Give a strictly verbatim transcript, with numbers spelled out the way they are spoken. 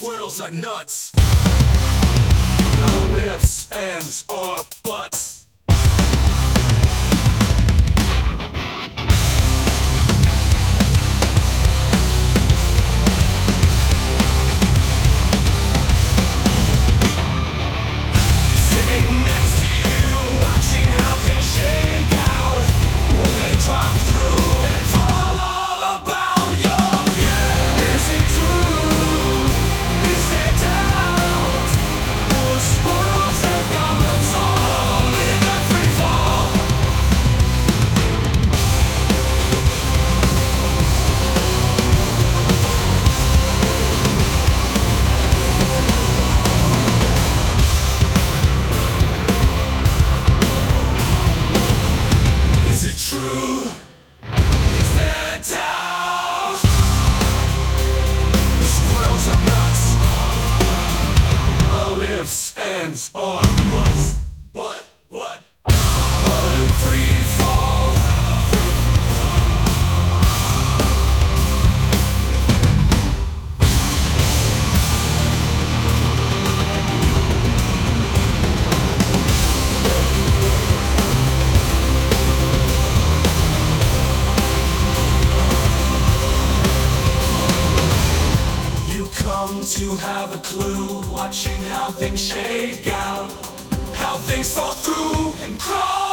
Squirrels are nuts. No ifs, ands, or buts. Sitting next to you, watching how things shake out when they drop through and fall all about your yeah. Is it true? Is it doubt? The squirrels have got us all in a free fall. Is it true? Is there doubt? The squirrels are nuts. No ifs, ands, or buts. What? What? But in free fall. You come to have a clue, watching how things shake out, how things fall through and crawl